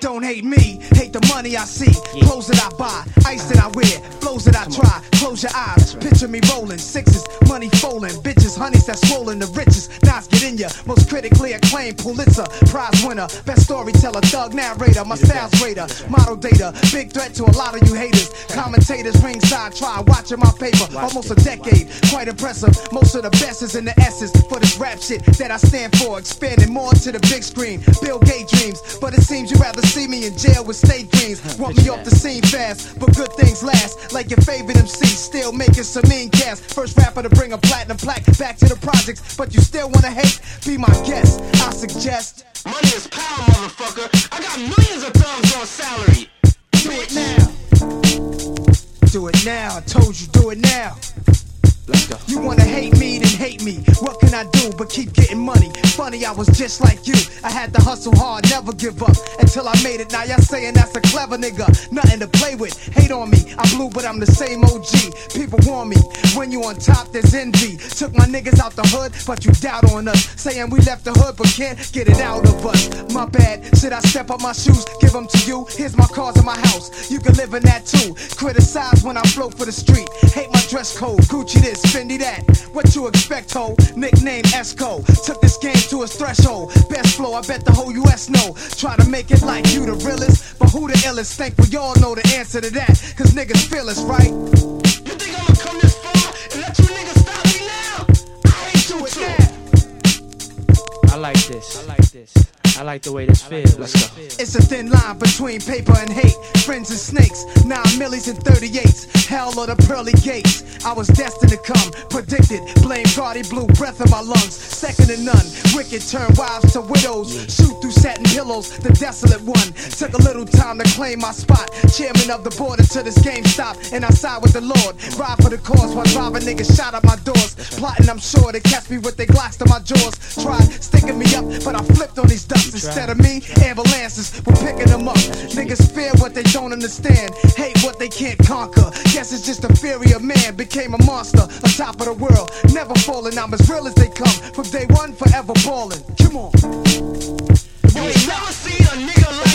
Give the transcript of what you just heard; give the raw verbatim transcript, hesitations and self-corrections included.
Don't hate me, hate the money I see. Yeah. Clothes that I buy, ice that I wear, flows that I Come try. On. Close your eyes, right. Picture me rolling. Sixes, money folding. Bitches, honeys that's swollen. The richest, knives get in ya. Most critically acclaimed Pulitzer Prize winner. Best storyteller, thug narrator. My style's greater, model data. Big threat to a lot of you haters. Commentators ringside, try watching my paper. Almost a decade, quite impressive. Most of the best is in the essence. For this rap shit that I stand for. Expanding more to the big screen. Bill Gates dreams, but it seems you rather see me in jail with state dreams. Want me off the scene fast, but good things last. Like your favorite M C, still making some mean cast. First rapper to bring a platinum plaque back to the projects, but you still wanna hate? Be my guest, I suggest. Money is power, motherfucker. I got millions of thumbs on salary. Do it now. Do it now. I told you, do it now. Let's go. You wanna hate me, then hate me. What can I do but keep getting money? Funny, I was just like you. I had to hustle hard, never give up until I made it. Now y'all saying that's a clever nigga, nothing to play with. Hate on me, I blew, but I'm the same O G. People warn me, when you on top, there's envy. Took my niggas out the hood, but you doubt on us. Saying we left the hood, but can't get it out of us. My bad, should I step up my shoes, give them to you? Here's my cars in my house, you can live in that too. Criticize when I flow for the street. Hate my dress code, Gucci this, Fendi that. What you expect, ho? Nickname Esco. Took this game to its threshold. Best flow, I bet the whole U S know. Try to make it like you the realest, but who the illest? Think we all know the answer to that, cause niggas feel us, right? You think I'ma come this far and let you niggas stop me now? I ain't do it now. I like this. I like this. I like the way this feels. Let's go. It's a thin line between paper and hate. Friends and snakes, nine millies and thirty-eights. Hell or the pearly gates. I was destined to come, predicted. Blame God, he blew breath in my lungs. Second to none. Wicked turn wives to widows. Shoot through satin pillows, the desolate one. Took a little time to claim my spot. Chairman of the board until this game stopped. And I side with the Lord. Ride for the cause while driving niggas shot at my doors. Plotting, I'm sure, to catch me with their glocks to my jaws. Tried sticking me up, but I flipped on these ducks. Instead of me, ambulances were picking them up. Niggas fear what they don't understand, hate what they can't conquer. Guess it's just the fury of man. Became a monster on top of the world, never falling. I'm as real as they come. From day one, forever ballin'. Come on. You ain't never seen a nigga like